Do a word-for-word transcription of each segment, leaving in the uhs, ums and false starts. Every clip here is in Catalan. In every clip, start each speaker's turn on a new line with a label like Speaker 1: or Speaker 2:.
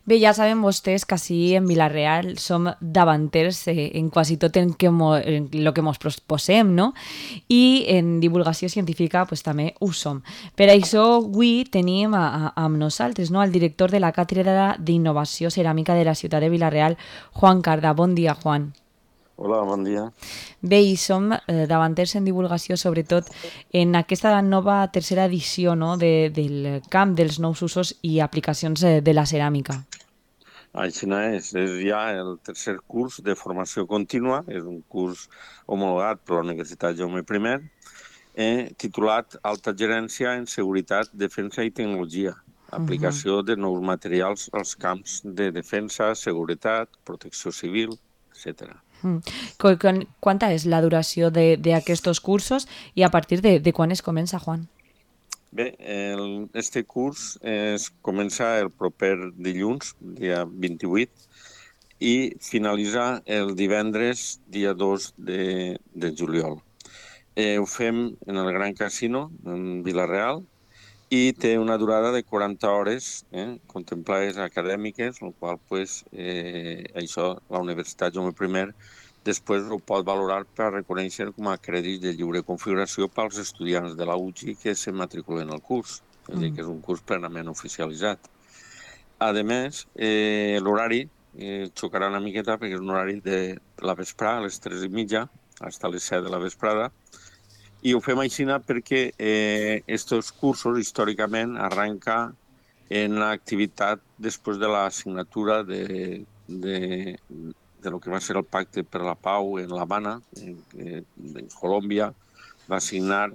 Speaker 1: Bé, ja saben vostès que així en Vila-real som davanters eh, en quasi tot en, que mo, en lo que ens proposem, no? I en divulgació científica pues, també ho som. Per això avui tenim a, a, amb nosaltres no? El director de la Càtedra d'Innovació Ceràmica de la ciutat de Vila-real, Juan Carda. Bon dia, Juan.
Speaker 2: Hola, bon dia.
Speaker 1: Bé, i som eh, davanters en divulgació, sobretot en aquesta nova tercera edició no? de, del camp dels nous usos i aplicacions eh, de la ceràmica.
Speaker 2: Així no és, és ja el tercer curs de formació contínua, és un curs homologat per la Universitat Jaume I, eh, titulat Alta Gerència en Seguretat, Defensa i Tecnologia,
Speaker 1: Uh -huh.
Speaker 2: aplicació de nous materials als camps de defensa, seguretat, protecció civil, etcètera.
Speaker 1: Mm. Cu- quan- Quanta és la duració de- d'aquests cursos i a partir de, de quan es comença, Juan?
Speaker 2: Bé, el, este curs es comença el proper dilluns, dia vint-i-vuit, i finalitza el divendres, dia dos de, de juliol. Eh, ho fem en el Gran Casino, en Vila-real, i té una durada de quaranta hores eh, contemplades acadèmiques, el qual pues, eh, això la Universitat Jaume I després ho pot valorar per reconèixer com a crèdit de lliure configuració pels estudiants de la U G I que se matriculen al curs. És a dir,
Speaker 1: Mm.
Speaker 2: que és un curs plenament oficialitzat. A més, eh, l'horari eh, xocarà una miqueta perquè és un horari de la vesprada, a les tres i mitja, fins a les set de la vesprada, i ho fem així perquè eh, estos cursos històricament arranca en l'activitat després de la signatura de, de, de lo que va ser el Pacte per la Pau en l'Havana, en, en Colòmbia, va signar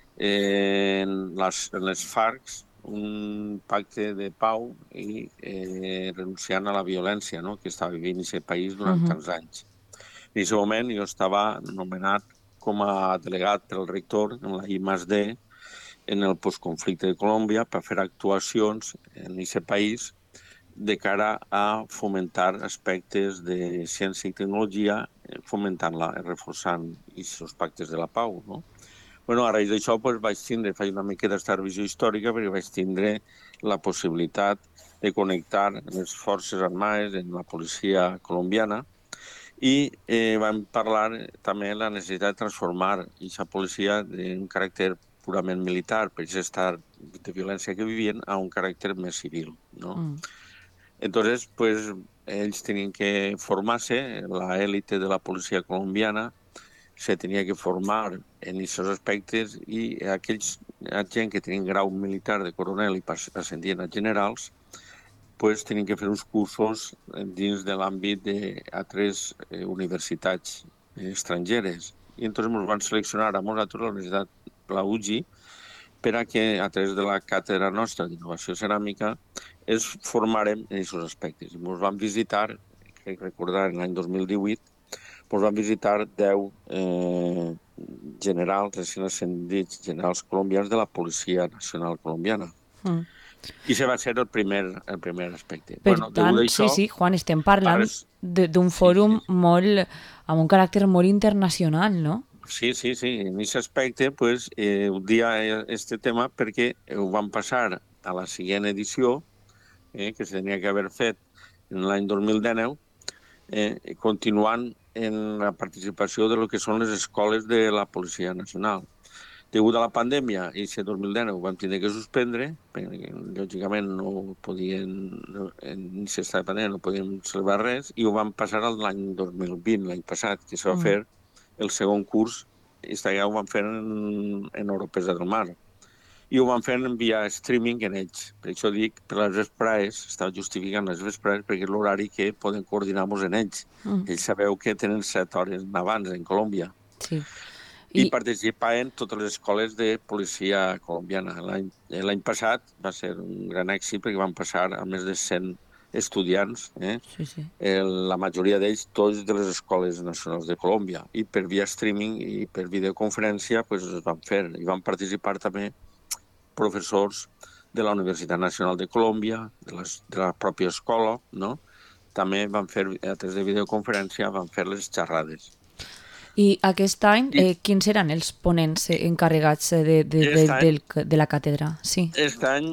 Speaker 2: eh, en, les, en les FARC un pacte de pau i eh, renunciant a la violència no? que estava vivint aquest país durant
Speaker 1: Mhm.
Speaker 2: tants anys. En aquest moment jo estava nomenat com a delegat pel rector en la I més D en el postconflicte de Colòmbia per fer actuacions en aquest país de cara a fomentar aspectes de ciència i tecnologia, fomentant-la, reforçant aquests pactes de la pau, no? Bueno, a raïs d'això doncs, vaig tindre, faig una mica d'estar visió històrica, perquè vaig tindre la possibilitat de connectar les forces armades en la policia colombiana i eh, vam parlar també de la necessitat de transformar aquesta policia d'un caràcter purament militar, per aquest estat de violència que vivien, a un caràcter més civil, no?
Speaker 1: Mm.
Speaker 2: Entonces, pues, ells tenien que formar-se, la élite de la policia colombiana se tenia que formar en aquests aspectes i aquells gent que tenien grau militar de coronel i ascendien a generals, pues, tenien que fer uns cursos dins de l'àmbit d'altres eh, universitats estrangeres. I entonces ens van seleccionar a nosaltres la Universitat, la U G I, per a que, a través de la càtedra nostra d'innovació ceràmica, es formarem en aquests aspectes. I ens van visitar, crec recordar, en l'any dos mil divuit, ens van visitar deu eh, generals, recent ascendits, generals colombians de la Policia Nacional Colombiana.
Speaker 1: Mm.
Speaker 2: I això va ser el primer, el primer aspecte.
Speaker 1: Per
Speaker 2: Bueno, degut
Speaker 1: tant,
Speaker 2: a
Speaker 1: sí,
Speaker 2: això,
Speaker 1: sí, Juan, estem parlant
Speaker 2: res...
Speaker 1: de- d'un
Speaker 2: sí,
Speaker 1: fòrum
Speaker 2: sí,
Speaker 1: molt, amb un caràcter molt internacional, no?
Speaker 2: sí, sí, sí. En aquest aspecte, pues, eh, un dia este tema perquè ho van passar a la següent edició, eh, que se tenia que haver fet en l'any dos mil dinou, eh, continuant en la participació de lo que són les escoles de la Policia Nacional. Degut a la pandèmia, i aquest dos mil dinou vam tenir que suspendre, perquè lògicament no podien, no, en aquest estat de pandèmia no podíem celebrar res, i ho vam passar a l'any dos mil vint, l'any passat, que se va
Speaker 1: Mm.
Speaker 2: fer el segon curs, i ja ho vam fer en, en Europesa del Mar. I ho van fer via streaming en ells. Per això dic, per les vesprades, estava justificant les vesprades, perquè és l'horari que poden coordinar-nos en ells.
Speaker 1: Mm.
Speaker 2: Ells sabeu que tenen set hores abans en Colòmbia.
Speaker 1: Sí.
Speaker 2: I
Speaker 1: I,
Speaker 2: participaven totes les escoles de policia colombiana. L'any l'any passat va ser un gran èxit perquè van passar a més de cent estudiants, eh?
Speaker 1: sí, sí.
Speaker 2: Eh, la majoria d'ells tots de les escoles nacionals de Colòmbia. I per via streaming i per videoconferència pues, es van fer. I van participar també professors de la Universitat Nacional de Colòmbia, de, les, de la pròpia escola, no? També van fer, a través de videoconferència, van fer les xerrades.
Speaker 1: I aquest any,
Speaker 2: I
Speaker 1: eh, quins seran els ponents eh, encarregats eh, de, de, de,
Speaker 2: aquest any,
Speaker 1: del, de la càtedra? Sí.
Speaker 2: aquest any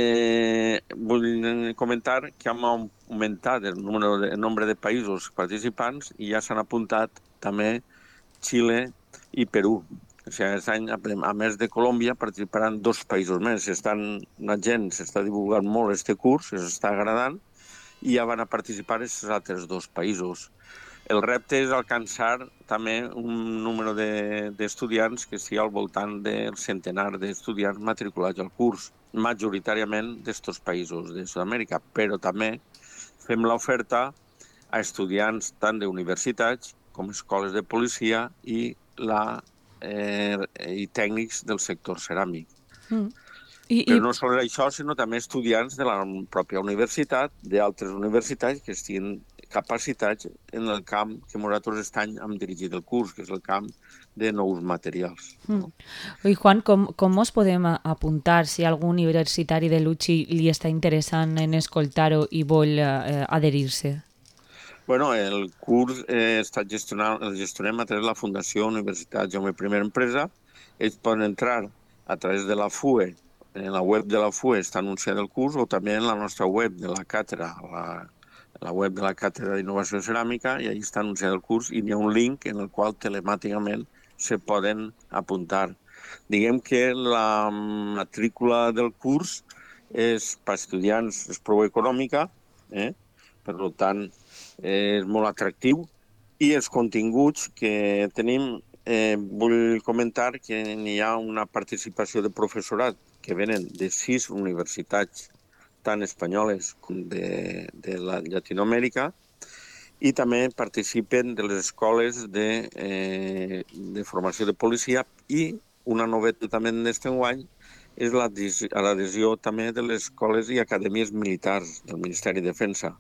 Speaker 2: eh, vull comentar que hem augmentat el, número de, el nombre de països participants i ja s'han apuntat també Xile i Perú. O sigui, aquest any, a més de Colòmbia, participaran dos països més. Estan, la gent s'està divulgant molt este curs, s'està agradant, i ja van a participar aquests altres dos països. El repte és alcançar també un número d'estudiants de, que estigui al voltant del centenar d'estudiants matriculats al curs, majoritàriament d'estos països de Sud-amèrica, però també fem l'oferta a estudiants tant d'universitats com escoles de policia i, la, eh, i tècnics del sector ceràmic.
Speaker 1: Mm. I, i...
Speaker 2: Però no sols això, sinó també estudiants de la pròpia universitat, d'altres universitats que estiguin capacitats en el camp que nosaltres aquest any hem dirigit el curs, que és el camp de nous materials. No?
Speaker 1: Mm. I Juan, com, com us podem apuntar si algun universitari de l'U C I li està interessant en escoltar-ho i vol eh, adherir-se?
Speaker 2: Bueno, el curs eh, està gestionant, el gestionem a través de la Fundació Universitat Jaume I Empresa. Ells poden entrar a través de la F U E, en la web de la F U E està anunciat el curs, o també en la nostra web de la càtedra, la, la web de la Càtedra d'Innovació Ceràmica, i allà està anunciat el curs i hi ha un link en el qual telemàticament se poden apuntar. Diguem que la matrícula del curs és per estudiants, és prou econòmica, eh? Per tant, és molt atractiu, i els continguts que tenim, eh, vull comentar que hi ha una participació de professorat que venen de sis universitats, tant espanyoles com de, de la Llatinoamèrica, i també participen de les escoles de, eh, de formació de policia, i una novetat també d'aquest any és l'adhesió també de les escoles i acadèmies militars del Ministeri de Defensa.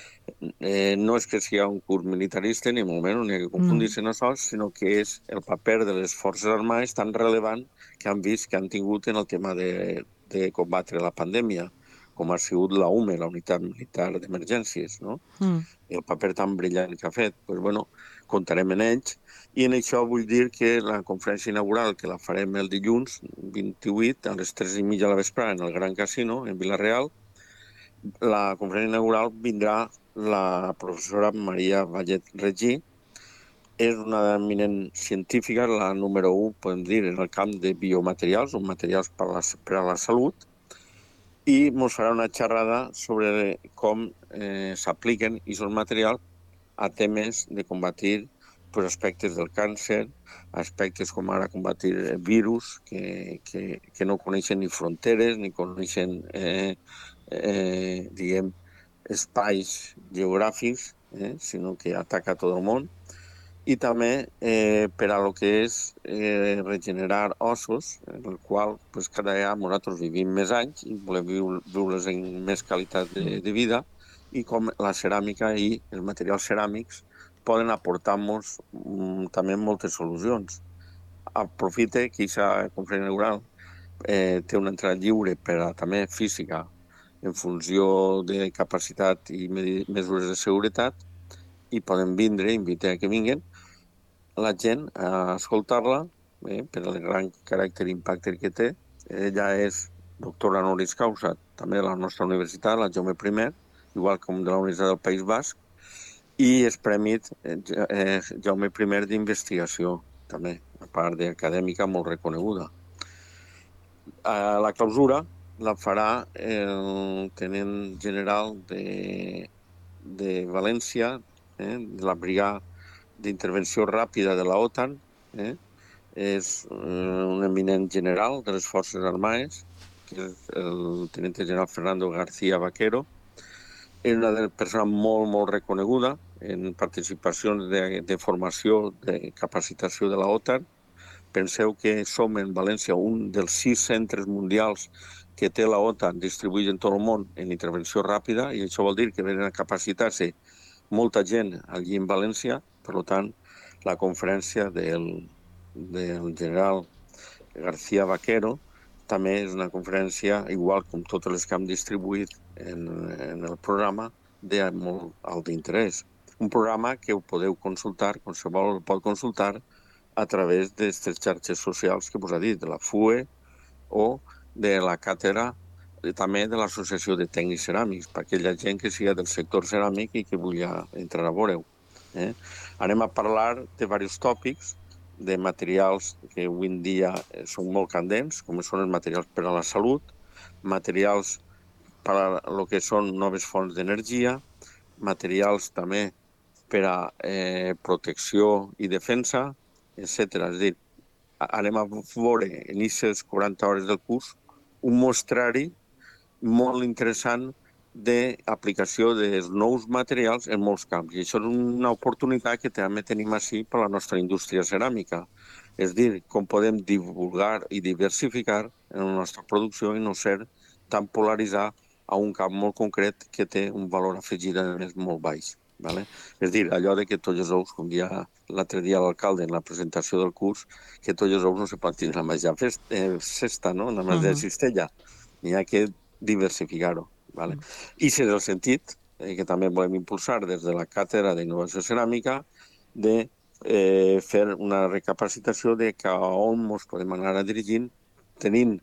Speaker 2: Eh, no és que sigui un curs militarista, ni molt menys, ni ha que confundir-se en això, sinó que és el paper de les forces armades tan rellevant que han vist que han tingut en el tema de, de combatre la pandèmia, com ha sigut la U M E, la Unitat Militar d'Emergències, no? Mm. El paper tan brillant que ha fet. Pues, bueno, comptarem en ells, i en això vull dir que la conferència inaugural, que la farem el dilluns vint-i-vuit a les tres i mitja de la vesprada en el Gran Casino, en Vila-real, la conferència inaugural vindrà la professora Maria Vallet Regí. És una eminent científica, la número un, podem dir, en el camp de biomaterials o materials per a la, per a la salut, i ens farà una xerrada sobre com eh, s'apliquen aquests materials a temes de combatir pues, aspectes del càncer, aspectes com ara combatir virus que, que, que no coneixen ni fronteres, ni coneixen, eh, eh, diguem, espais geogràfics, eh, sinó que ataca tot el món. I també eh, per a lo que és eh, regenerar ossos, en el qual pues, cada dia nosaltres vivim més anys i volem viure en més qualitat de, de vida, i com la ceràmica i els materials ceràmics poden aportar-nos mm, també moltes solucions. Aprofite que aquesta conferència inaugural eh, té una entrada lliure per a també física en funció de capacitat i mesures de seguretat, i poden vindre, invitar que vinguin la gent a escoltar-la, eh, per el gran caràcter i impacte que té. Ella és doctora honoris causa també de la nostra universitat, la Jaume I, igual com de la Universitat del País Basc, i és premi eh, Jaume I d'investigació, també, a part d'acadèmica molt reconeguda. A la clausura la farà el tenent general de, de València, eh, de la brigada d'intervenció ràpida de la OTAN, eh, és un eminent general de les forces armades, que és el tenent general Fernando García Vaquero. És una persona molt, molt reconeguda en participacions de, de formació, de capacitació de la OTAN. Penseu que som en València un dels sis centres mundials que té la OTAN distribuïts en tot el món en intervenció ràpida, i això vol dir que venen a capacitar-se molta gent allí en València. Per tant, la conferència del, del general García Vaquero també és una conferència, igual com totes les que hem distribuït en, en el programa, de molt alt interès. un programa que ho podeu consultar, qualsevol el pot consultar a través d'aquestes xarxes socials que us ha dit, de la F U E o de la càtedra, també de l'Associació de Tècnics Ceràmics, per aquella gent que sigui del sector ceràmic i que vulgui entrar a veure-ho. Eh? Anem a parlar de diversos tòpics, de materials que avui en dia són molt candents, com són els materials per a la salut, materials per a el que són noves fonts d'energia, materials també per a eh, protecció i defensa, etcètera. És a dir, anem a veure en aquestes quaranta hores del curs un mostrari molt interessant d'aplicació dels nous materials en molts camps. I això és una oportunitat que també tenim així per a la nostra indústria ceràmica. És dir, com podem divulgar i diversificar en la nostra producció i no ser tan polaritzar a un camp molt concret que té un valor afegit a més molt baix. Vale? És dir, allò de que tots els ous, com dia l'altre dia l'alcalde en la presentació del curs, que tots els ous no se pot tindre la mateixa festa, eh, cesta, no? La mateixa uh -huh. cistella. N'hi ha que diversificar-ho. Vale? Uh -huh. I si és el sentit, eh, que també volem impulsar des de la Càtedra d'Innovació Ceràmica, de eh, fer una recapacitació de cap a on ens podem anar dirigint, tenint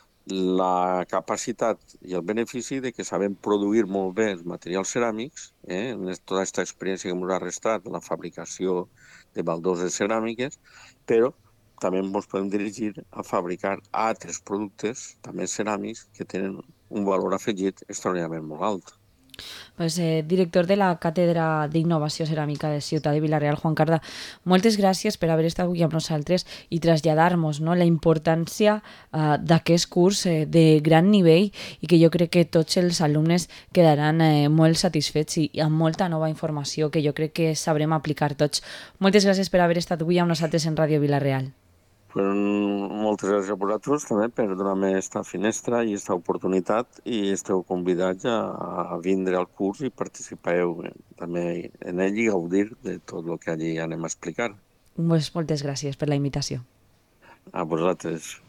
Speaker 2: la capacitat i el benefici de que sabem produir molt bé els materials ceràmics, eh, en tota aquesta experiència que ens ha restat la fabricació de baldoses ceràmiques, però també ens podem dirigir a fabricar altres productes, també ceràmics, que tenen un valor afegit extraordinàriament molt alt.
Speaker 1: Pues, eh, director de la Càtedra d'Innovació Ceràmica de Ciutat de Vila-real, Juan Carda, moltes gràcies per haver estat avui amb nosaltres i traslladar-nos, no, la importància eh, d'aquest curs eh, de gran nivell i que jo crec que tots els alumnes quedaran eh, molt satisfets i, i amb molta nova informació que jo crec que sabrem aplicar tots. Moltes gràcies per haver estat avui amb nosaltres en Ràdio Vila-real.
Speaker 2: Pues moltes gràcies a vosaltres també per donar-me aquesta finestra i aquesta oportunitat i esteu convidats a, a vindre al curs i participeu també en ell i gaudir de tot el que allí anem a explicar.
Speaker 1: Pues moltes gràcies per la invitació.
Speaker 2: A vosaltres.